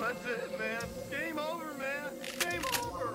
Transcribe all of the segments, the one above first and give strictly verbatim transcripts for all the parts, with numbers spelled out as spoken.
That's it, man. Game over, man. Game over.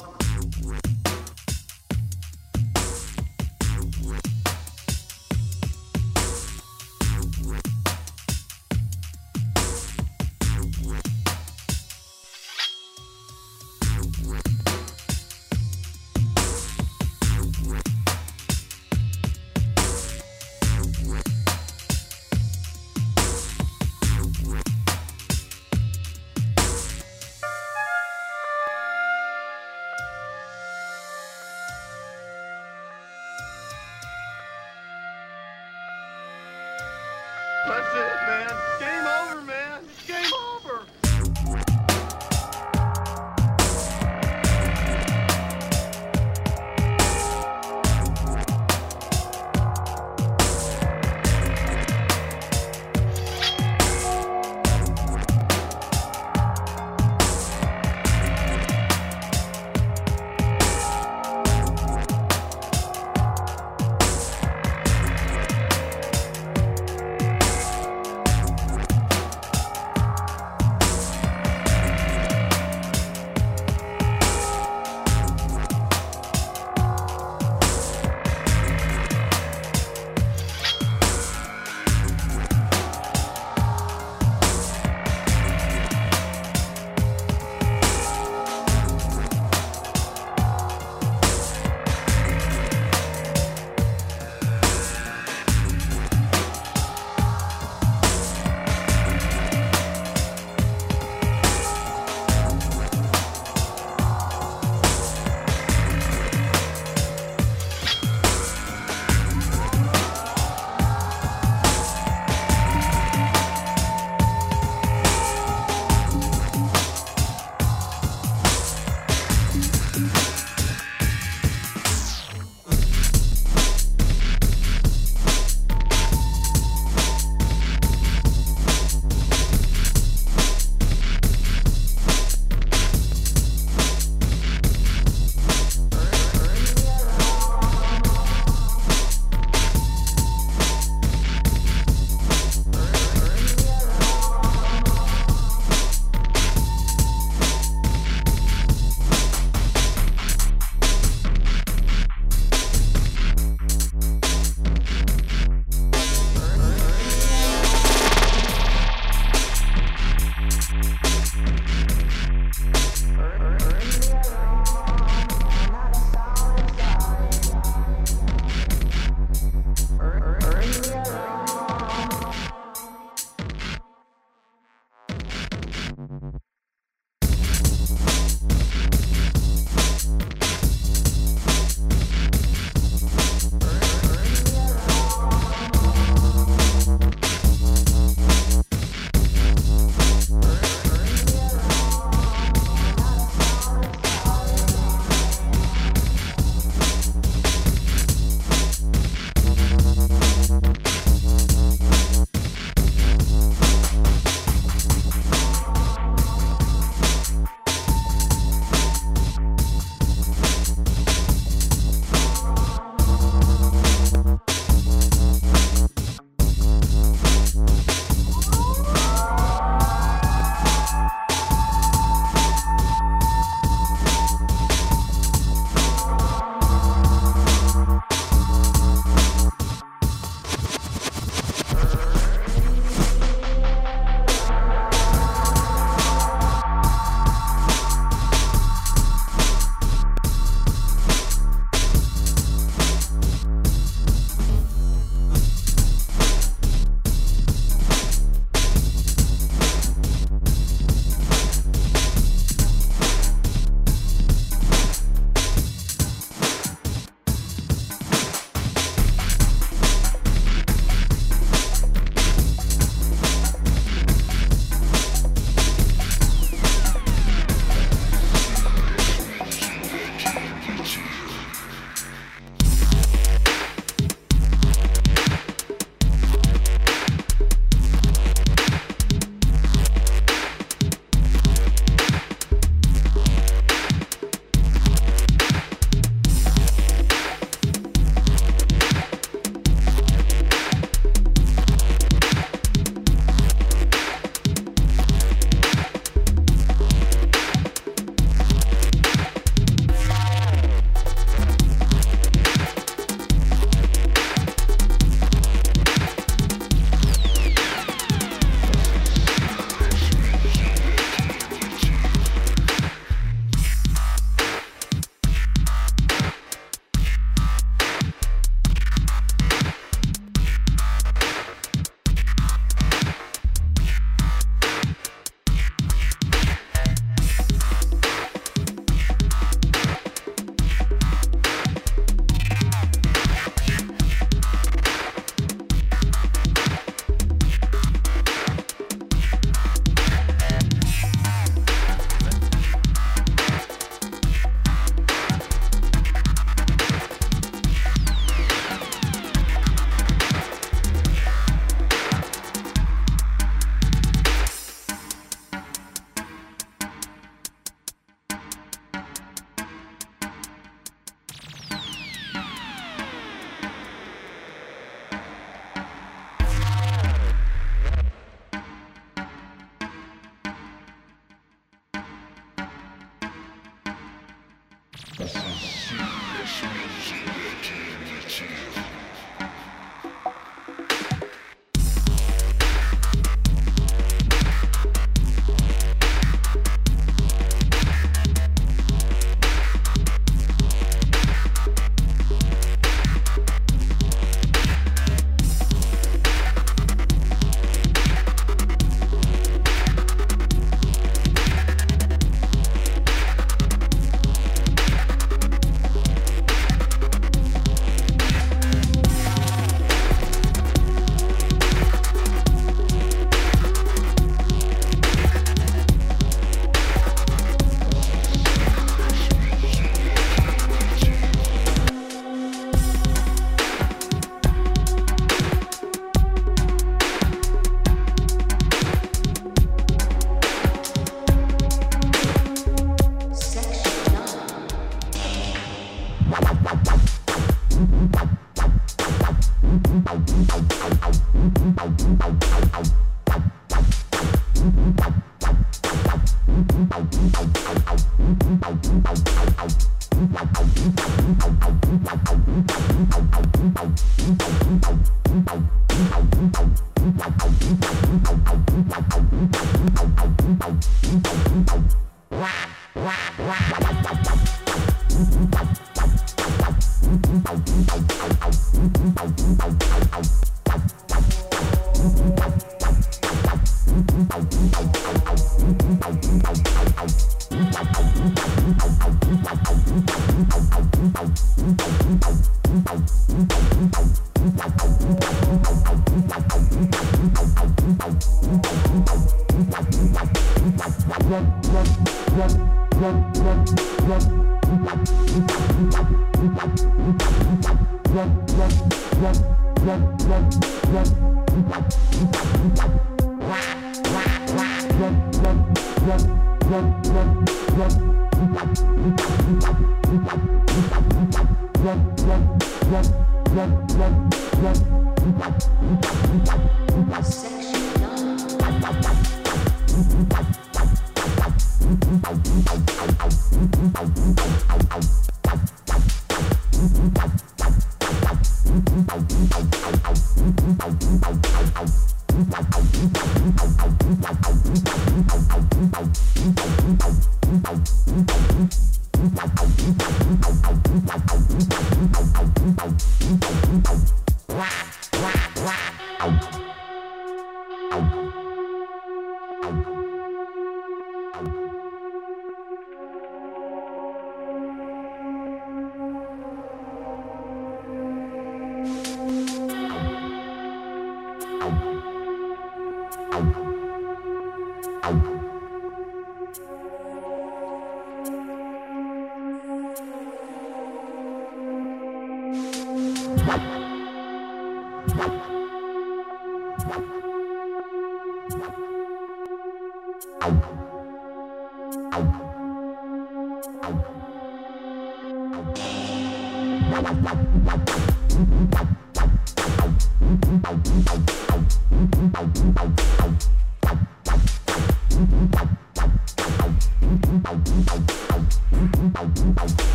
That's it, man. Game over, man. Game over.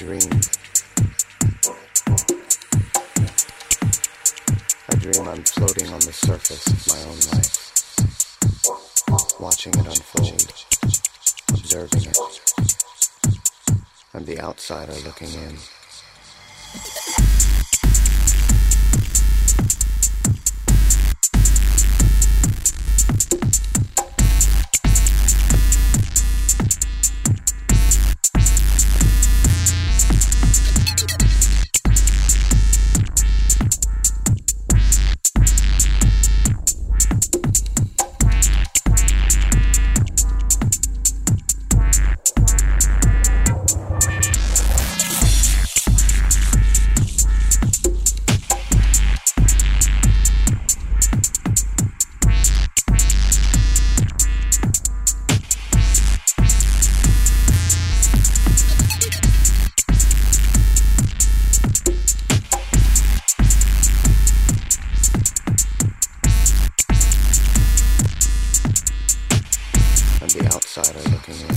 dream. I dream I'm floating on the surface of my own life, watching it unfold, observing it. I'm the outsider looking in. The outsider looking in.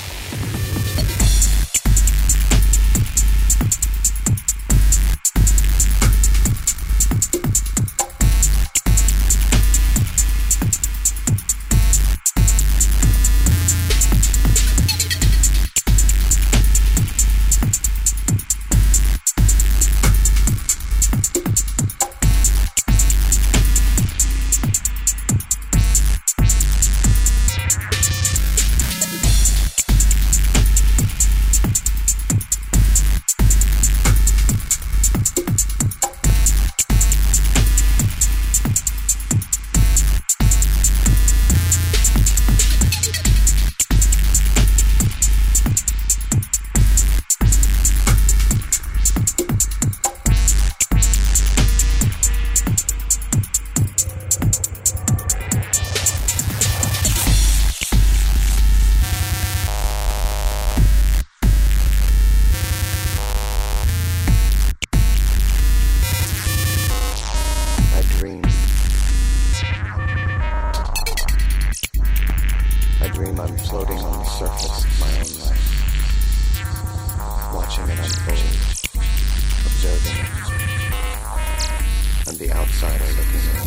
I dream I'm floating on the surface of my own life, watching it unfold, observing it. I'm the outsider looking in.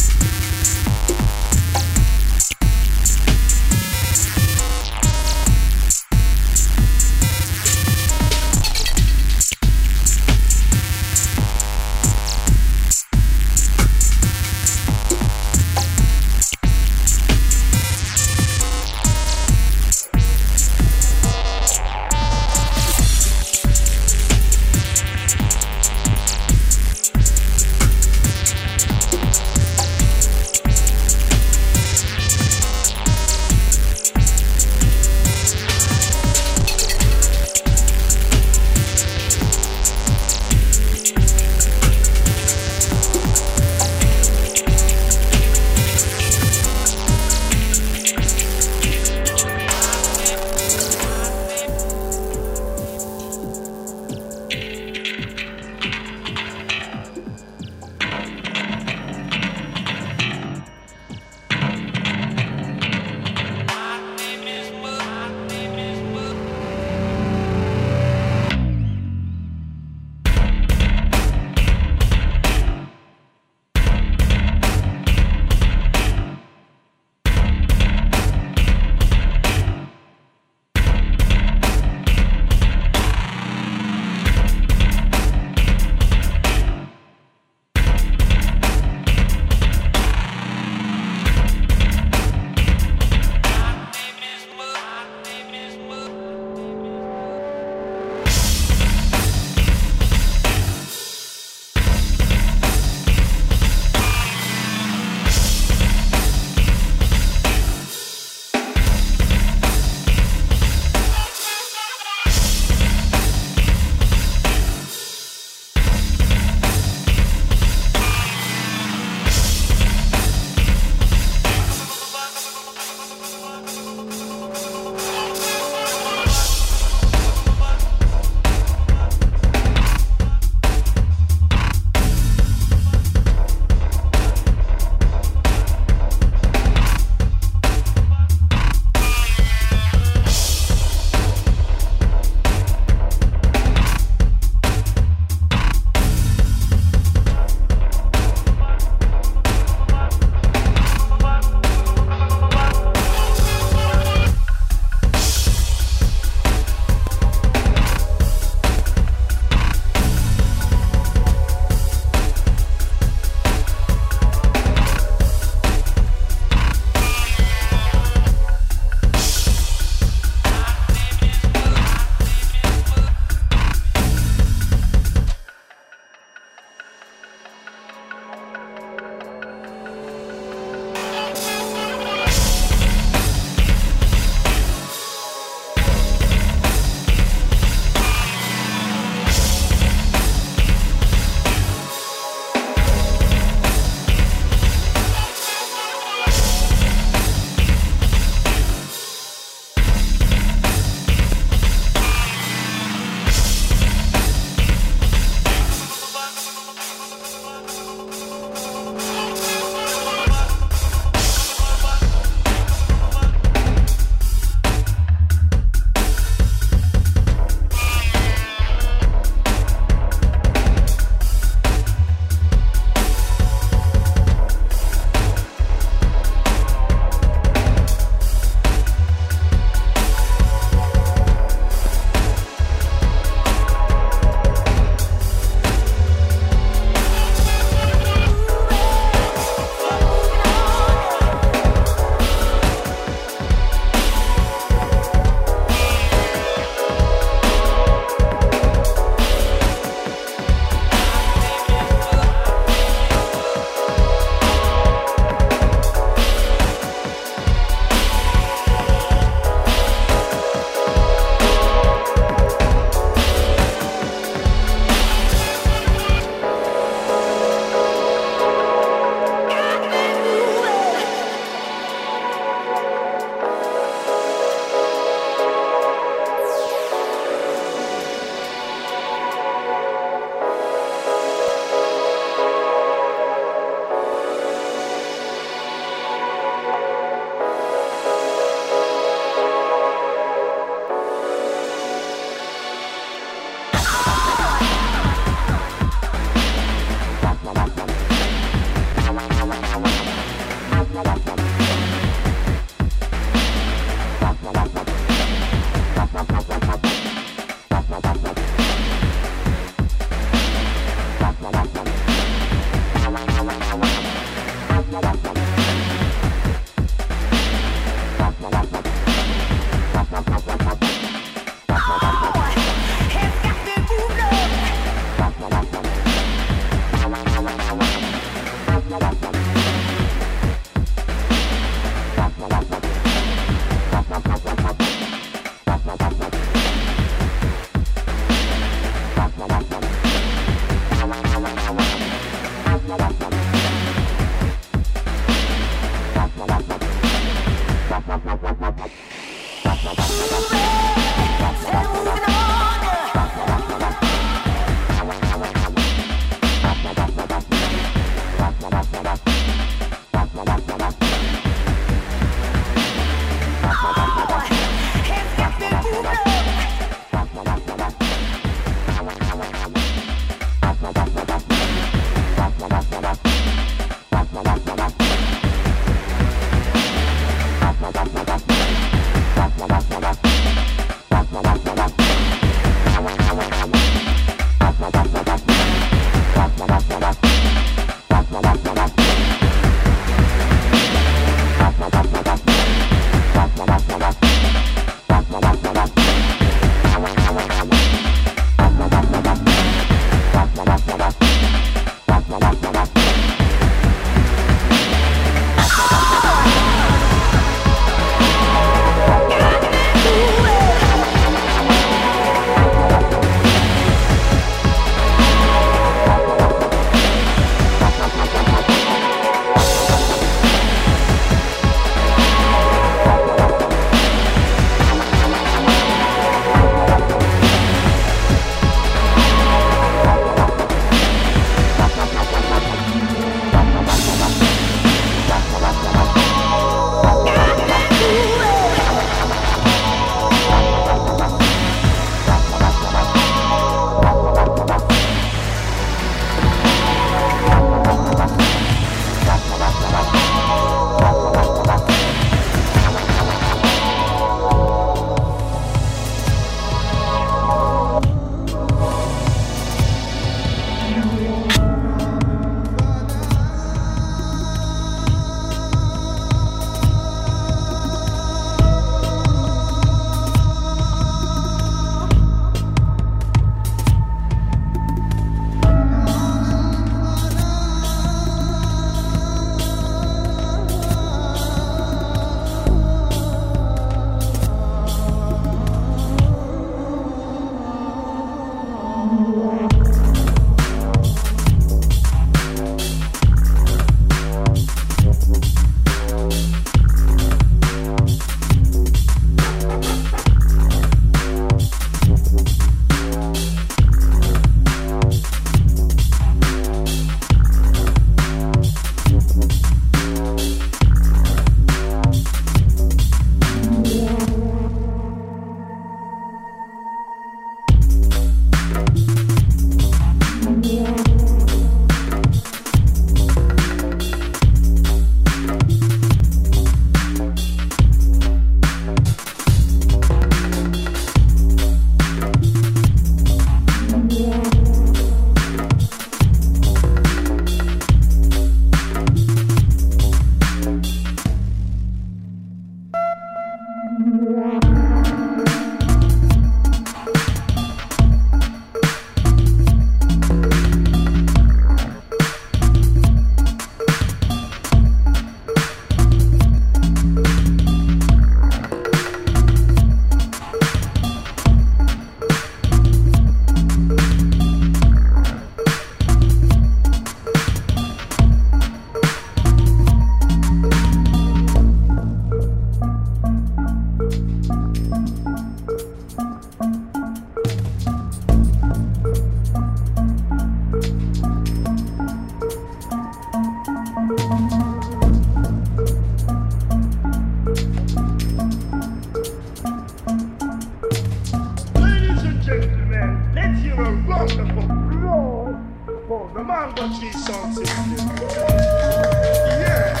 The mango tree sound system. Yeah.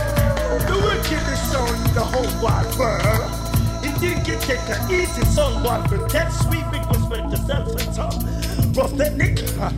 The wickedest sound in the whole wide world. It didn't get take an easy song, boy, for that sweet big respect yourself and some rough technique.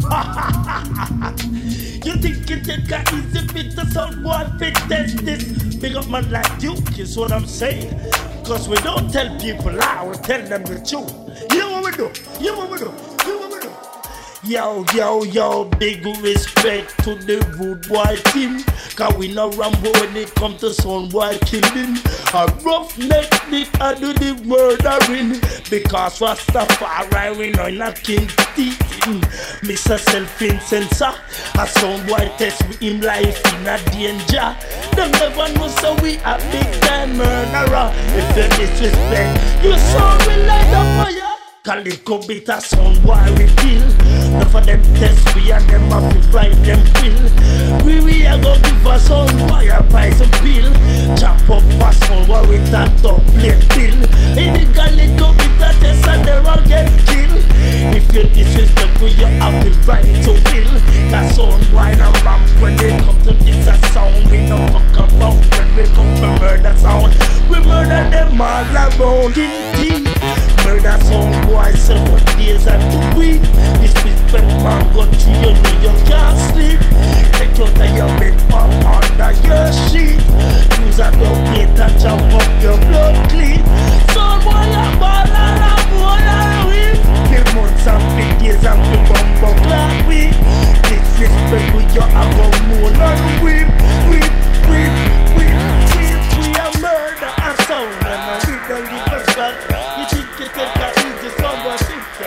You think you take a easy bit the sound, boy, fit test this. Big up man like you, is what I'm saying. Cause we don't tell people lie, we tell them the truth. You know what we do? You know what we do? You know what we do? Yo, yo, yo, big respect to the rude boy team. Cause we no rambo when it come to sound boy killing. A rough neck dick I do the murdering. Because Rastafari we know not king teeth. Mister Self-Incenser, a sound boy test with him life in a danger. Them never know so we a big time murderer. If you disrespect, you saw we light the fire. Calico beat a sound boy we kill. Enough of them test we and them have to fight them pill. We we a go give a sound boy a price and pill. Chop up a sound boy with a top plate pill. In the Calico beat a test and they all get killed. If you disrespect we you have the right to kill. That sound boy and ramp when they come to this a sound. We no fuck about when we come to murder sound. We murder them all around. King, king. Murder sound boy seven days and two weeks. Disrespect man go to you know you can't sleep. Take out of your bed or under your sheet. Use a dog plate and jump up your blood clean. Sound boy a ball and a ball and a whip. Kill months and big days and we bumbo clock week. Disrespect with your above moon and whip. Whip, whip, whip, whip. We a murder a sound and we don't give a fuck. You think you take a easy sound boy system.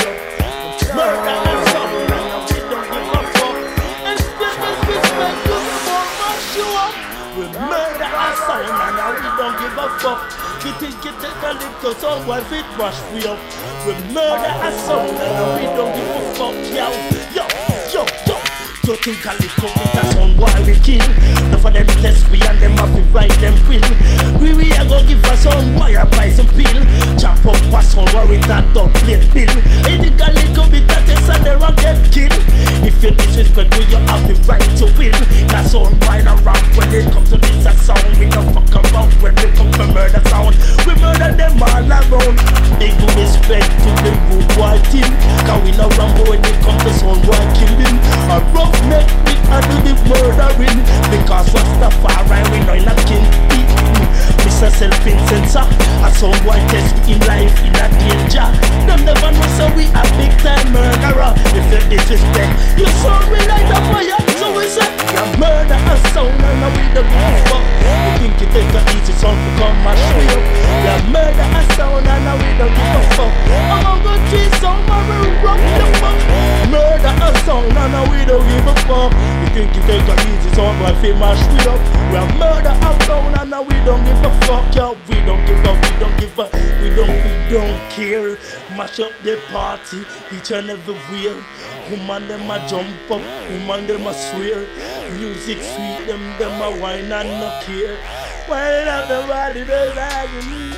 Murder and sound and we don't give a fuck. And still disrespect you more mash you up. We murder and sound and we don't give a fuck. You think you take a little sound boy fit wash we up. We murder and sound and we don't give a fuck. Yo, yo, yo, yo. You think a little bit of sound boy we kill. Enough of them test we and them have to write them will. We we a go give a sound boy a price and pill. Chop up a sound boy with a top plate pill. You think a little bit of test and they all get killed. If you disrespect we you have the right to win. That sound boy no ramp when they come to this a sound. We no fuck around when they come to murder sound. We murder them all around. Big respect to the good boy team. Cause we no rambo when they come to sound boy killing. A rough neck with a do the murdering. Because Rastafari we know not king teeth. Mister Self-Incenser, a sound boy test with him life in a danger. Them never know so we a big time murderer. If you disrespect, you sound we like the fire. So we say, you murder a sound and we don't give a fuck. You think you take a easy sound to come and show you. You murder a sound and we don't give a fuck. I'm gonna go treat sound and we rock the fuck. Murder a sound and we don't give a fuck. You think you take a easy sound and feel mash we up. We murder a sound and we don't give a fuck. Yo, we don't give a, we don't give a, we don't, we don't care. Mash up the party each and everywhere. Woman them a jump up, woman them a swear. Music sweet, them them a whine and no care. Whine up the body, they like me.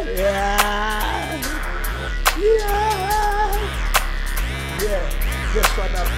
Yeah, yeah, yeah. Just what I'm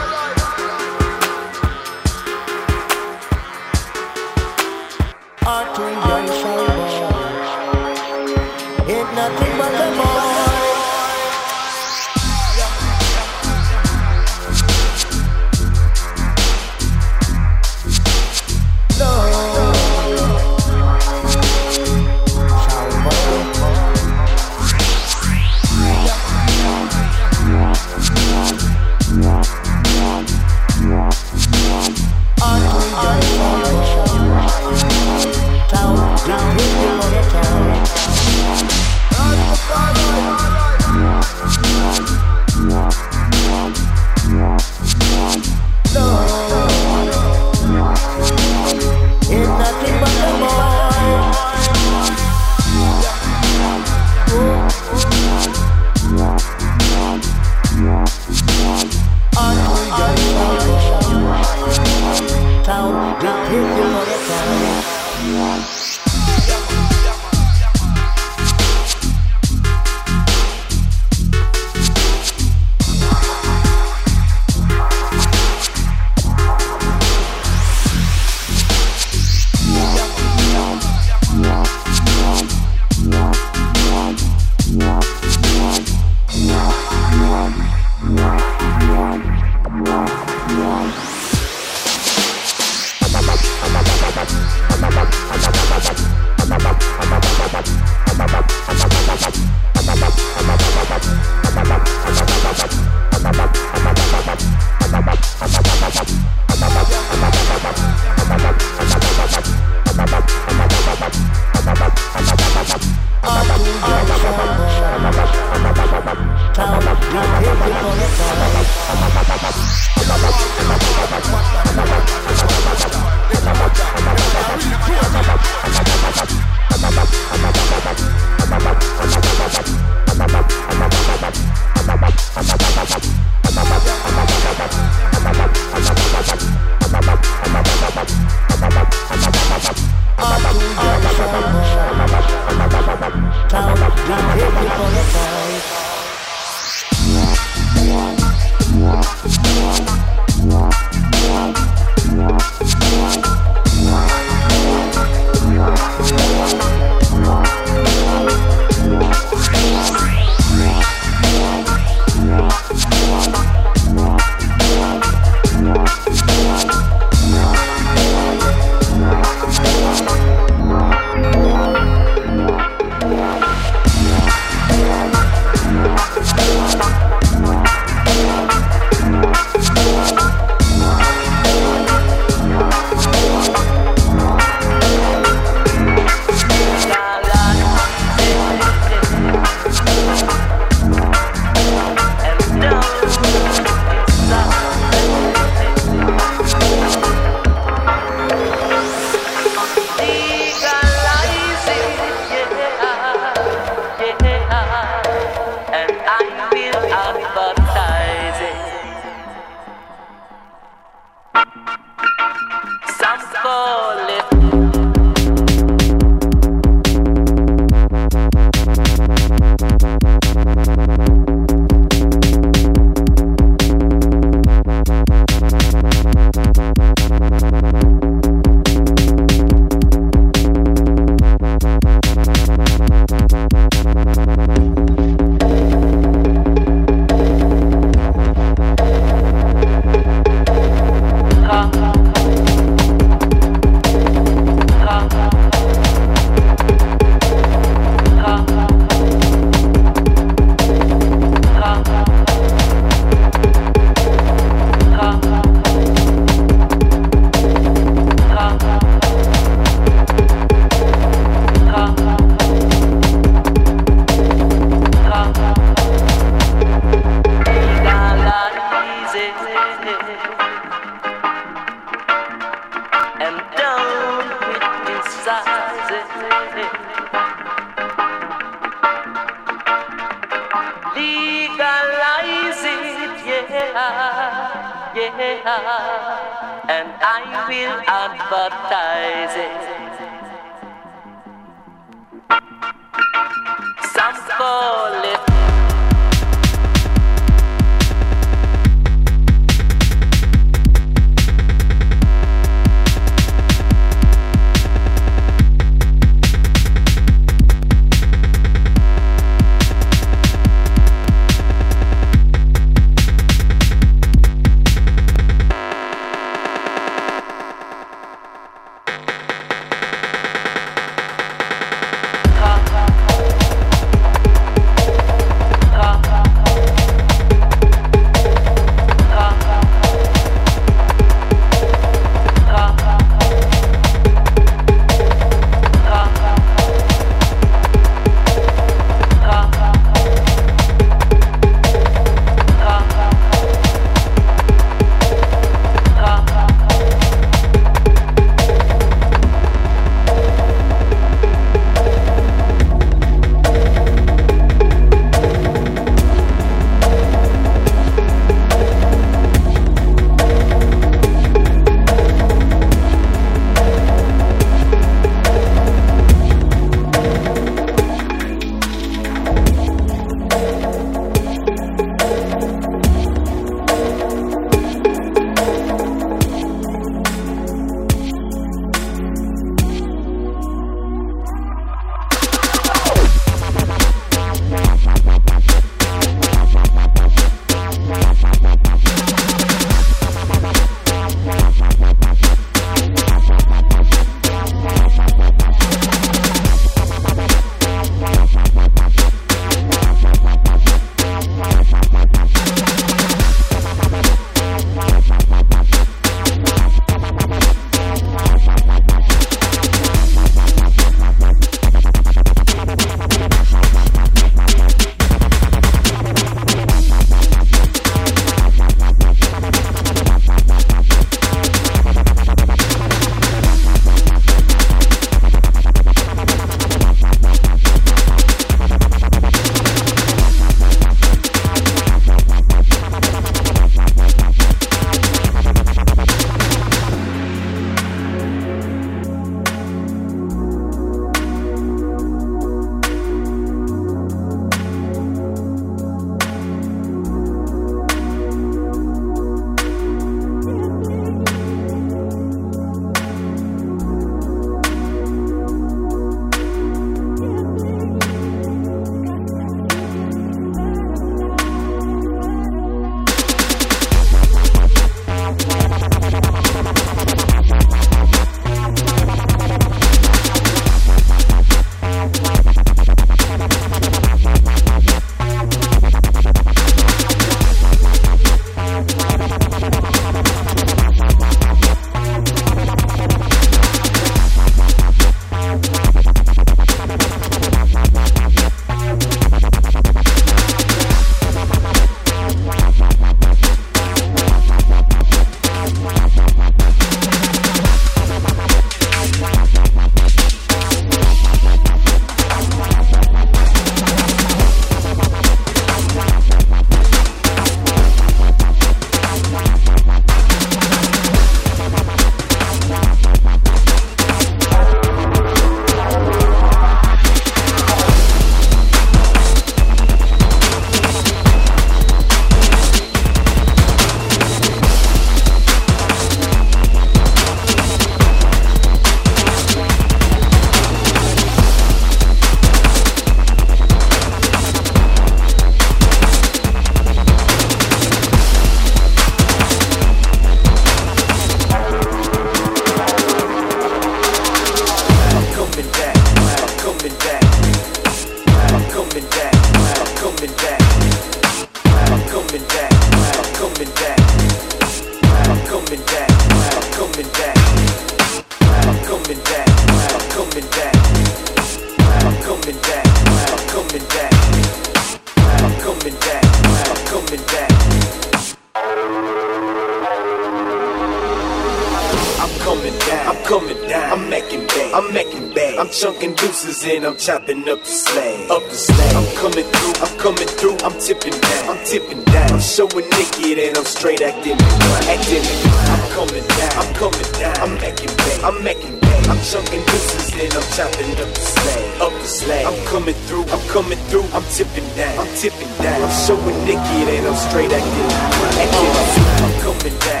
coming down. I'm making bang, I'm making bang. I'm chunking deuces and I'm chopping up the slag. Up the slag. I'm coming through, I'm coming through. I'm tipping down, I'm tipping down. I'm showing naked and I'm straight acting, acting. I'm coming down, I'm coming down. I'm making bang, I'm making bang. I'm chunking deuces and I'm chopping up the slag. Up the slag. I'm coming through, I'm coming through. I'm tipping down, I'm tipping down. I'm showing naked and I'm straight acting, acting. I'm coming down.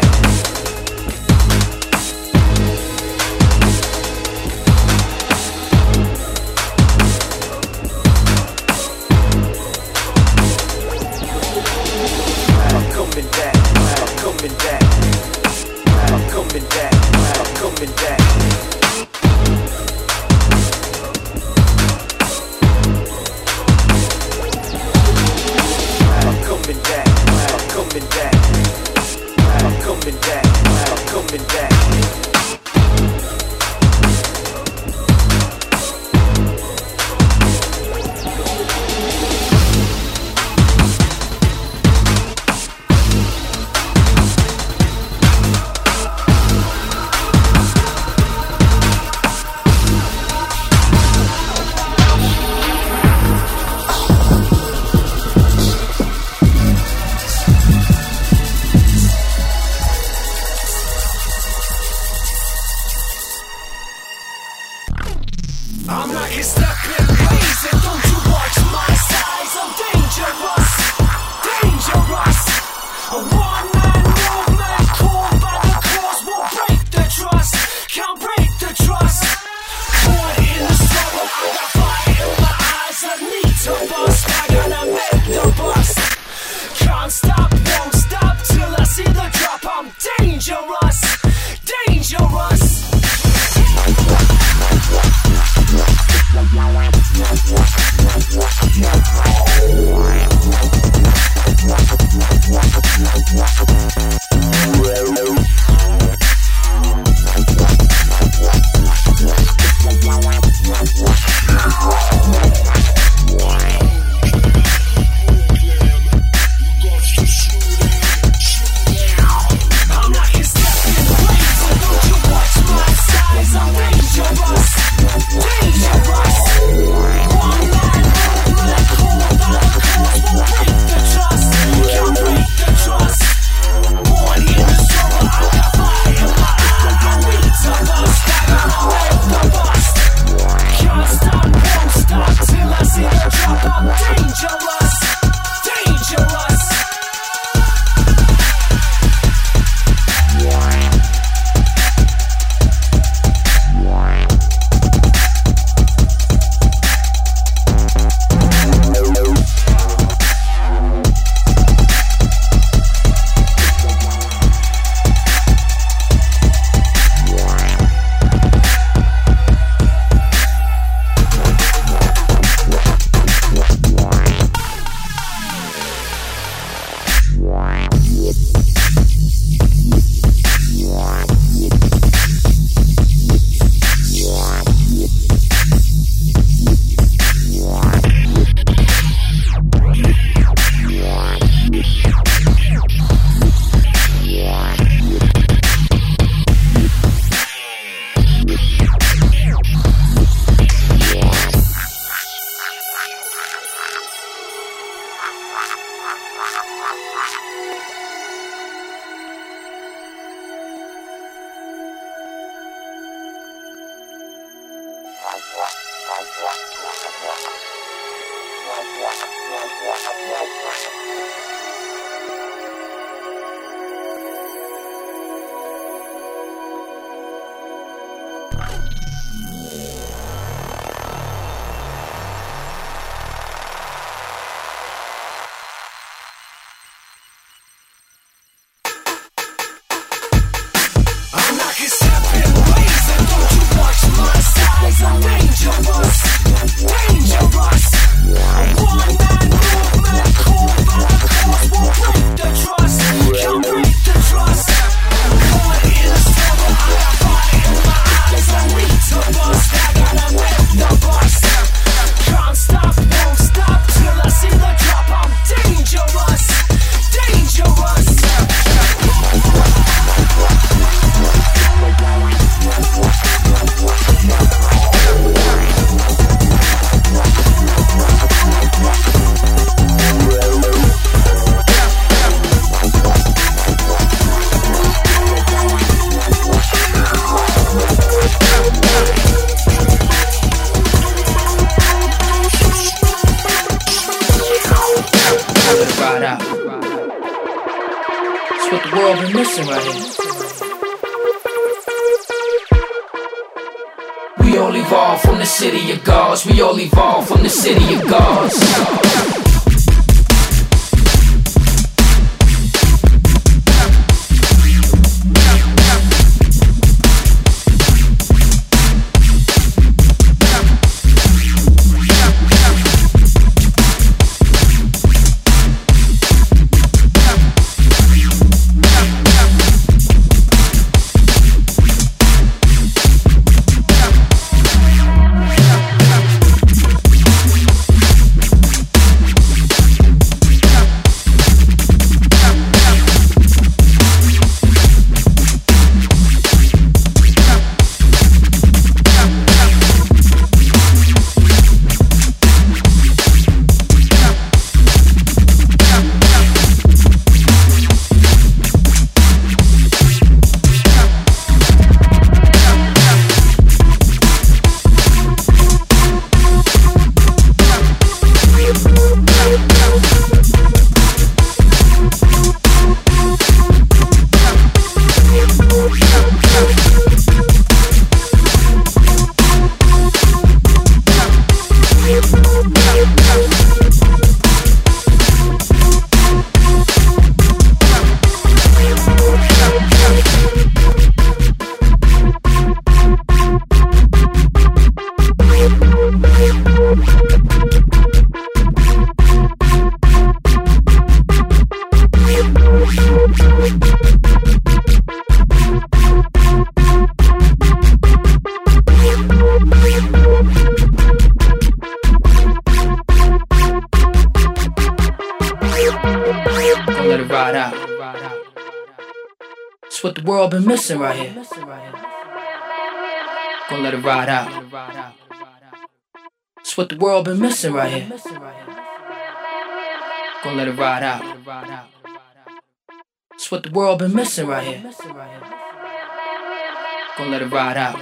Dangerous. It's what the world been missing right here. We all evolve from the city of gods. We all evolve from the city of gods. It's what the world been missing right here. Gonna let it ride out. It's what the world been missing right here. Gonna let it ride out. It's what the world been missing right here. Gonna let it ride out.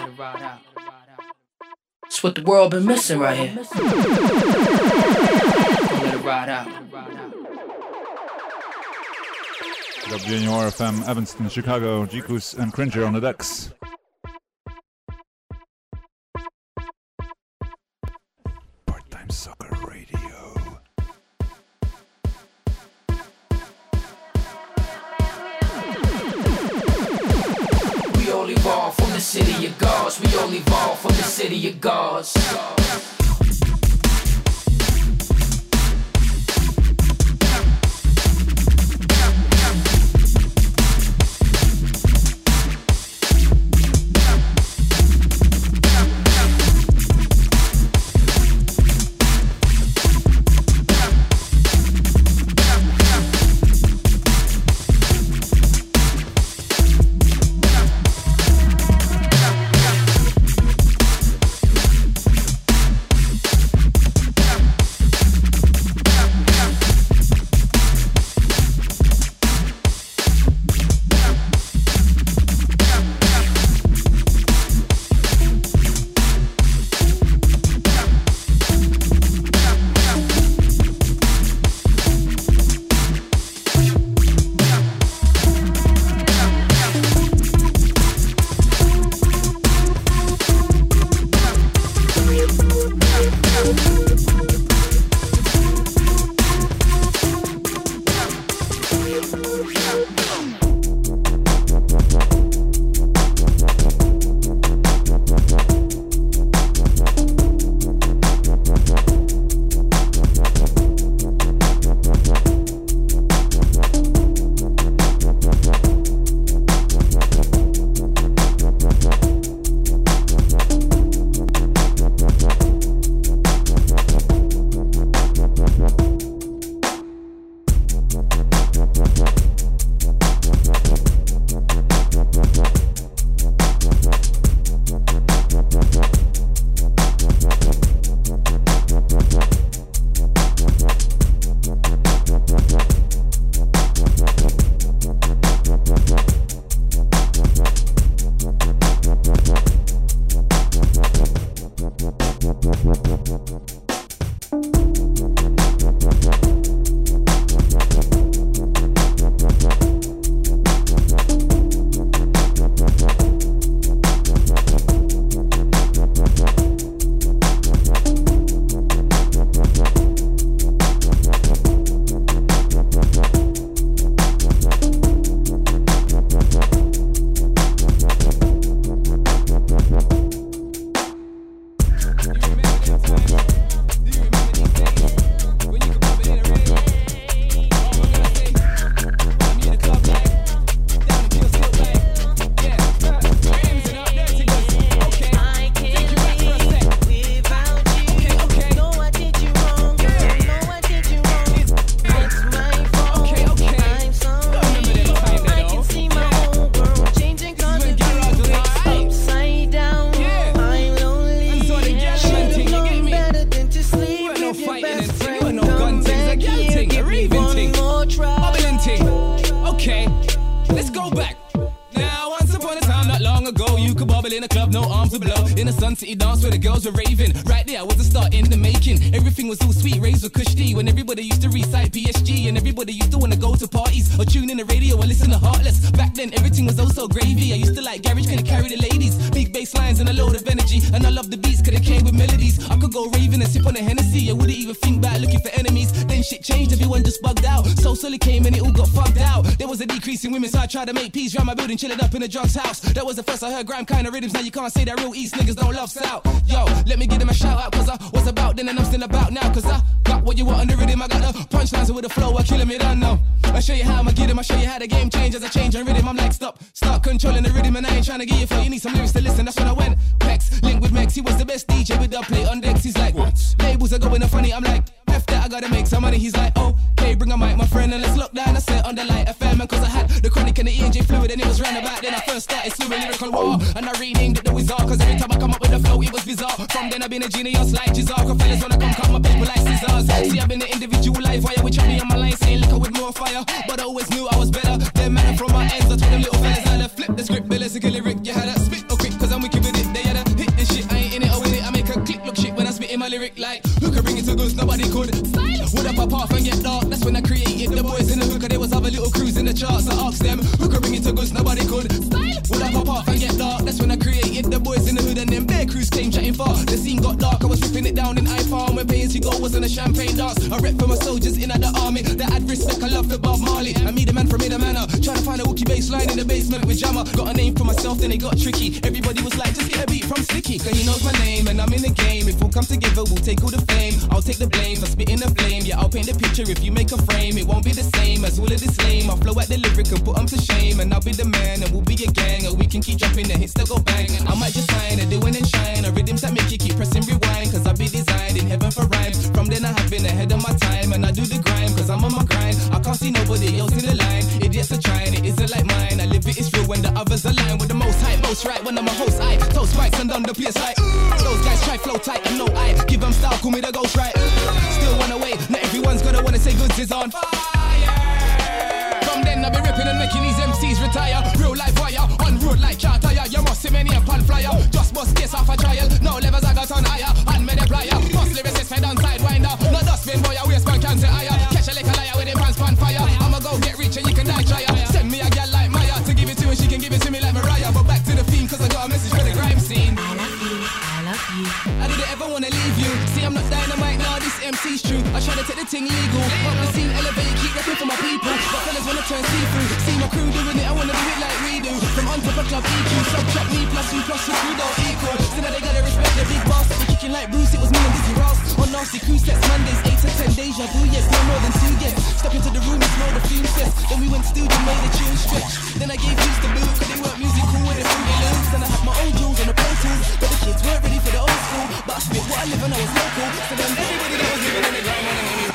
It's what the world been missing right here. Gonna let it ride out. W N U R F M, Evanston, Chicago, G-Kus and Cringer on the decks. Part-time soccer radio. We all evolve from the city of gods. We all evolve from the city of gods. Let's go back. Now, once upon a time, not long ago, you could bubble in a club, no arms would blow. In a Sun City dance where the girls were raving. Right there was the start in the making. Everything was all sweet, razor cushy. When everybody used to recite P S G. And everybody used to want to go to parties or tune in the radio and listen to Heartless. Back then, everything was oh so gravy. I used to like garage, couldn't carry the ladies. Big bass lines and a load of energy. And I love the beats, cause it came with melodies. I could go raving and sip on a Hennessy. I wouldn't even think about looking for enemies. Then shit changed, everyone just bugged out. So Sully came and it all got fucked out. There was a decrease in women, so I tried to make peace round my building, chilling up in a drugs house. That was the first I heard grime kind of rhythms. Now you can't say that real East niggas don't love South. Yo, let me give them a shout out, cause I was about then and I'm still about now. Cause I got what you want on the rhythm. I got the punchlines with the flow, I killing me down now. I show you how I'ma get them, I show you how the game changes. I change on rhythm, I'm like stop, start controlling the rhythm. And I ain't trying to get you for you need some lyrics to listen. That's when I went Pex, link with Mex, he was the best D J with the play on decks. He's like, what? Labels are going up funny, I'm like, F that, I gotta make some money. He's like, oh, okay, bring a mic, my friend, and let's lock down. I said on the light F M, and cause I had the chronic and the E N J fluid, and it was round about then I first started slewing lyrical war. And I renamed it the Wizard, cause every time I come up with a flow, it was bizarre. From then I've been a genius like Jizar, cause fellas wanna come cut my paper like scissors. See, I've been an individual life wire, which I be on my line saying liquor with more fire. But I always knew I was better. Them man from my ends, I told them little fellas how to flip the script, but let's a lyric, you had to spit or quick, cause I'm wicked with it. They had to hit this shit, I ain't in it or with it. I make a click look shit when I spit in my lyric like who could bring it to goods, nobody could. Would up a path and get dark, that's when I created the boys in the hook, there was other little crews in the charts. I asked them who could bring it to goods, nobody could. Would up a path and get dark, that's when I created the boys in the hood, and then their crews came chatting far. The scene got dark, I was ripping it down in iPhone when pay as you go wasn't a champagne dance. I rep for my soldiers in the army that had respect, I love for Bob Marley. I meet a man from Ida Manor, trying to find a Wookie bass line in the basement with Jammer. Got a name for myself, then it got tricky. Everybody was like, just get a beat from Sticky, cause he knows my name and I'm in the game. If we'll come together, we'll take all the fame. I'll take the blame, I'll spit in the flame. Yeah, I'll paint the picture if you make a frame. It won't be the same as all of this lame. I'll flow at the lyric and put them to shame. And I'll be the man and we'll be a gang. And we can keep dropping the hits that go bang. I might just sign a doing and shine. A rhythms that make you keep pressing rewind. Cause I'll be designed in heaven for rhymes. From then I have been ahead of my time. And I do the grime cause I'm on my grind. I can't see nobody else in the line. Idiots are trying, it isn't like mine. I live it, it's real when the others align. With the most hype, most right when I'm a host. I toast mics and down the place like those guys try flow tight and no I give them style, call me the ghost right. Still one away, not everyone's gonna wanna say goods is on fire. From then I'll be ripping and making these M Cs retire. Real life wire, on road like charter. You must see many a pan flyer. Just bust case off a trial. No levels I got on higher. And made a plier. Bust lyricist fed on sidewinder. No dustbin boy, a waistband can't say higher. Catch a lick a liar with a pants pan fire. I'ma go get rich and you can die tryer. Send me a gal like Maya to give it to her, she can give it to me like Mariah. But back to the theme cause I got a message for the grime scene. I love you, I love you. I didn't ever wanna leave you. See I'm not dynamite now, this M C's true. I try to take the thing legal. But the scene elevate, keep rapping for my people. But fellas wanna turn see-through. See my crew doing it, I wanna do it like we do. From on top of club E Q, subtract me plus you plus your crew don't equal. So now they gotta respect the big boss. That we kicking like Bruce, it was me and Dizzy Ross. On nasty crew sets, Mondays, eight to ten days, I do yes, no more than two yes. Step into the room, it's more the fume sets. Then we went studio, made a tune stretch. Then I gave juice to boot, cause they weren't music cool with the fruity loops. And I had my own jewels on the Pro Tools, but the kids weren't ready for the old school. But I spit what I live and I was local. So then everybody that was living in the grime wanna hear me.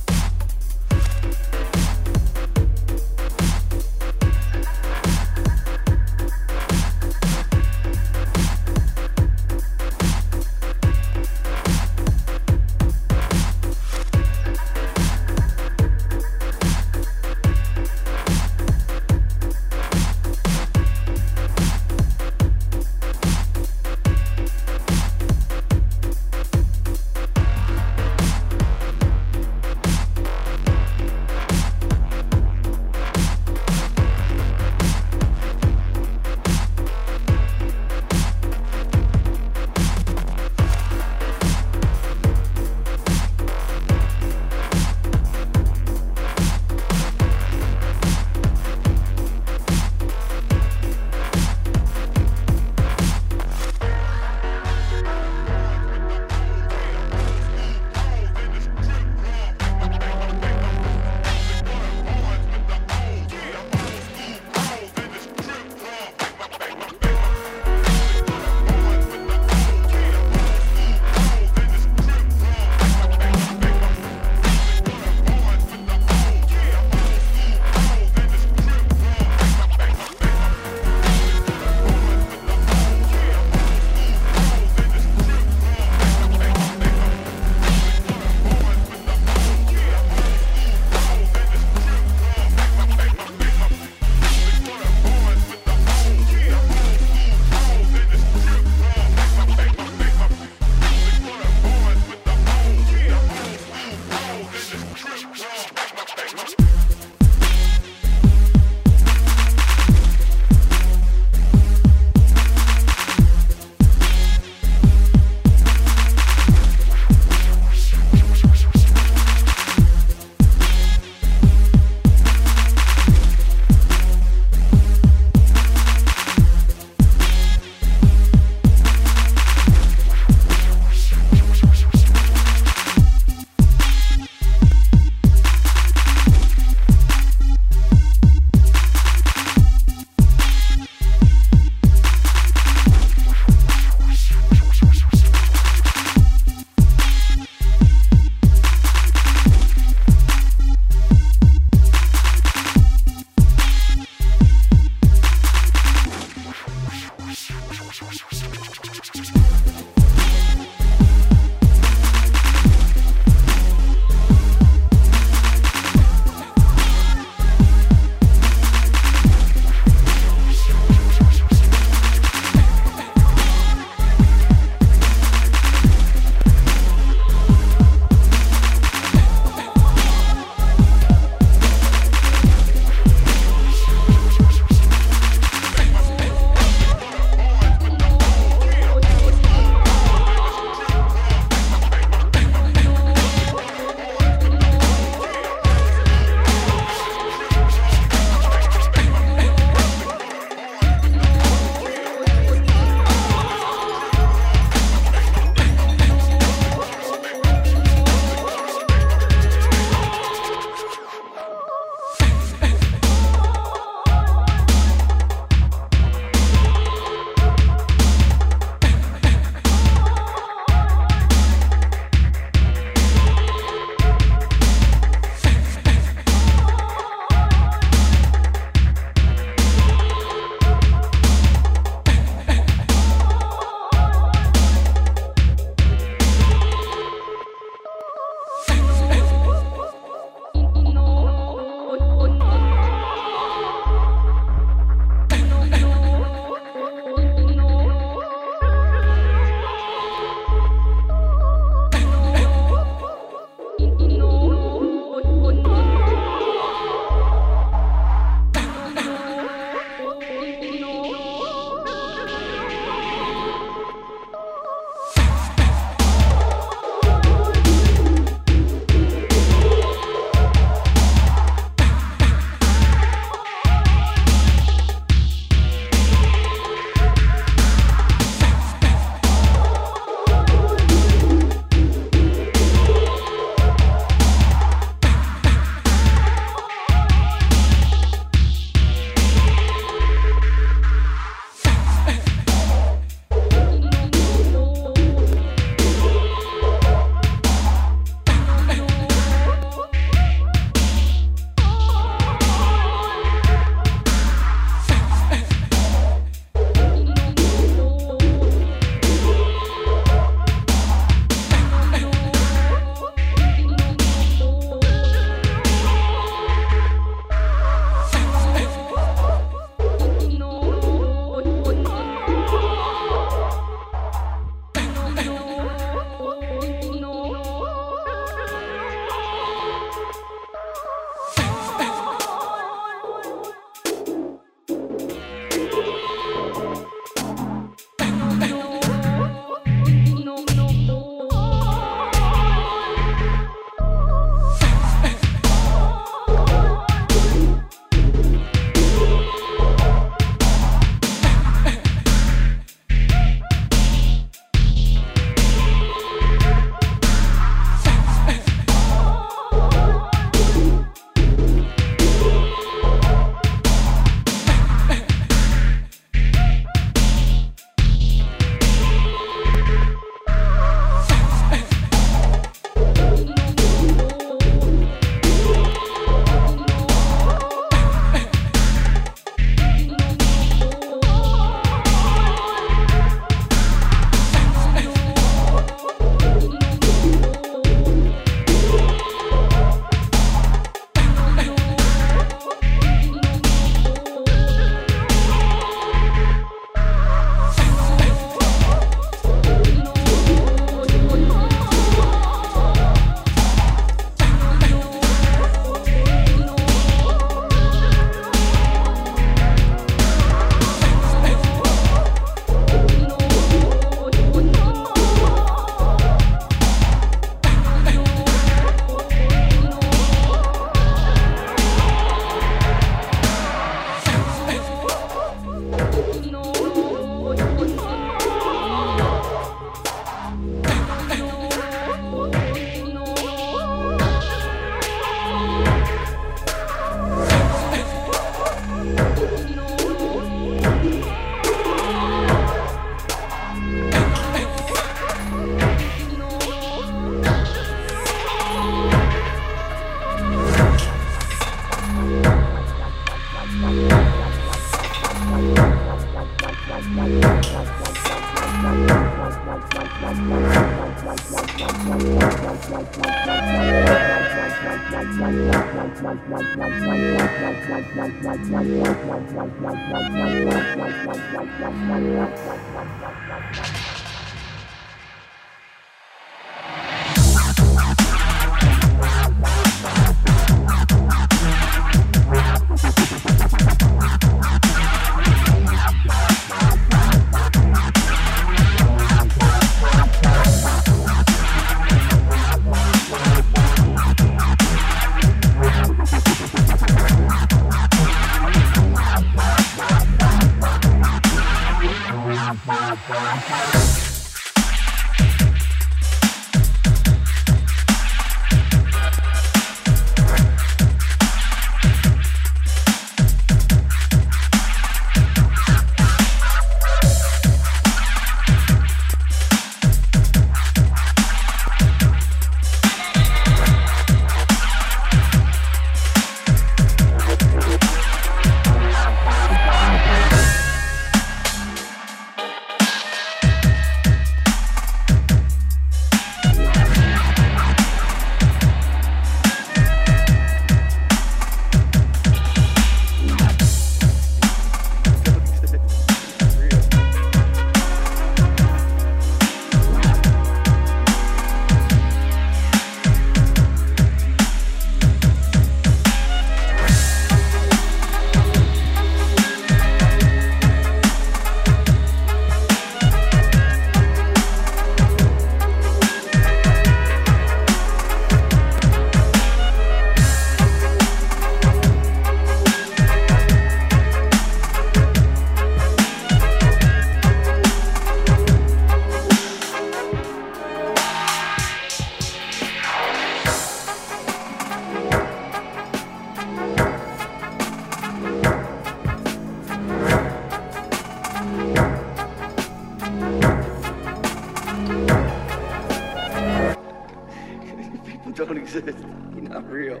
Don't exist. You're not real.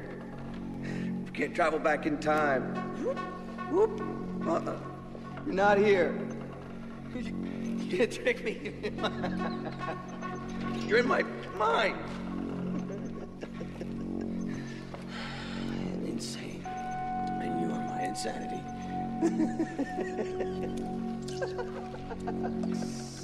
You can't travel back in time. Whoop, whoop. Uh-uh. You're not here. You, you can't trick me. You're in my mind. Insane. And you are my insanity.